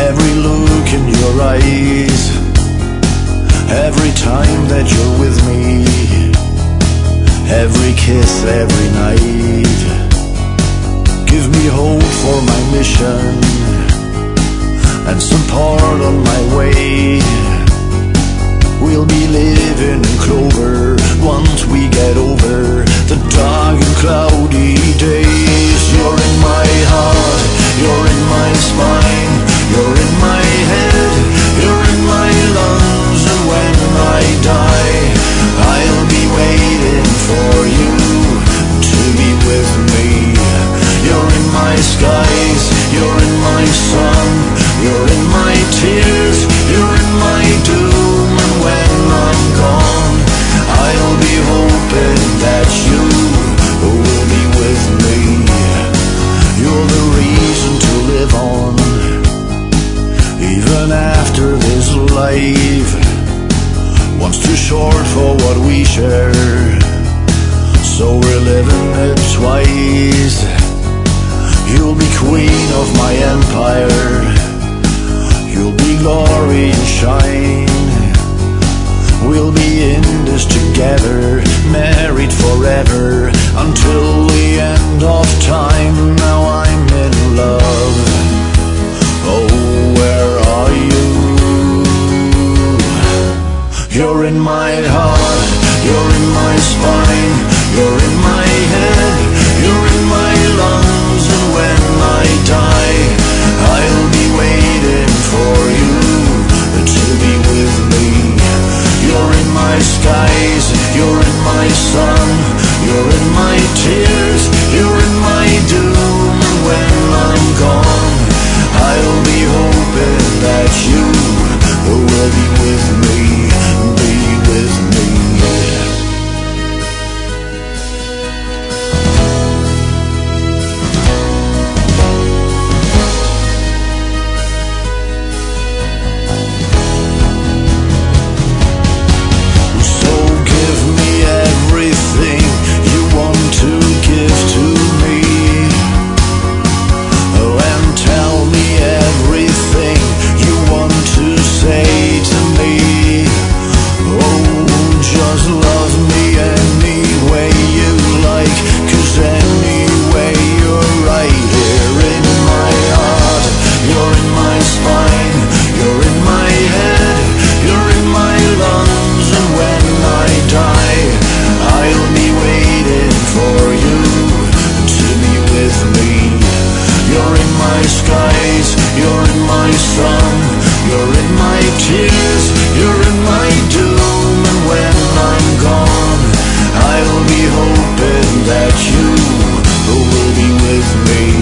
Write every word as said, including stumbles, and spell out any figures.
every look in your eyes, every time that you're with me, every kiss, every night. Give me hope for my mission and support on my way. We'll be living in clover once we get over the dark and cloudy days. You're in my heart, you're in my spine, you're in my head, you're in my lungs, and when I die, I'll be waiting for you to be with me. You're in my skies, you're in my sun, you're in my tears, you're in my doom, and when I'm gone, I'll be hoping that you will be with me. You're the reason to live on, even after this life one's too short for what we share, so we're living it twice. You'll be queen of my empire, you'll be glory and shine. We'll be in this together, married forever, until the end of time. Now I'm in love, oh, where are you? You're in my heart, you're in my spine, you're in my head, you're in my lungs, and when I die, I'll be waiting for you to be with me. You're in my skies, you're in my sun, you're in my tears, you're in my doom, and when I'm gone, I'll be hoping that you will be with me, be with me. That you will be with me.